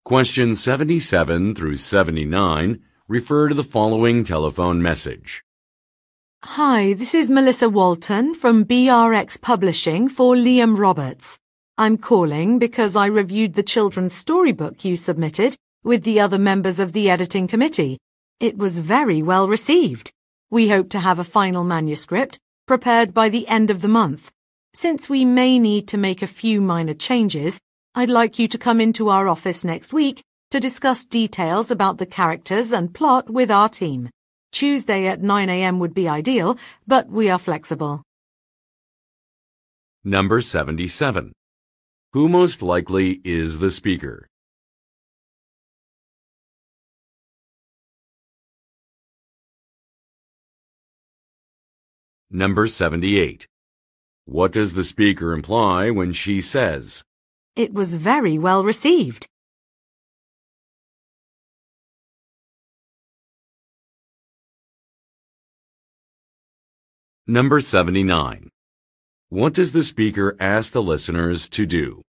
Questions 77 through 79 refer to the following telephone message. Hi, this is Melissa Walton from BRX Publishing for Liam Roberts. I'm calling because I reviewed the children's storybook you submitted with the other members of the editing committee. It was very well received. We hope to have a final manuscript prepared by the end of the month. Since we may need to make a few minor changes, I'd like you to come into our office next week to discuss details about the characters and plot with our team. Tuesday at 9 a.m. would be ideal, but we are flexible. Number 77. Who most likely is the speaker? Number 78. What does the speaker imply when she says, It was very well received. Number 79. What does the speaker ask the listeners to do?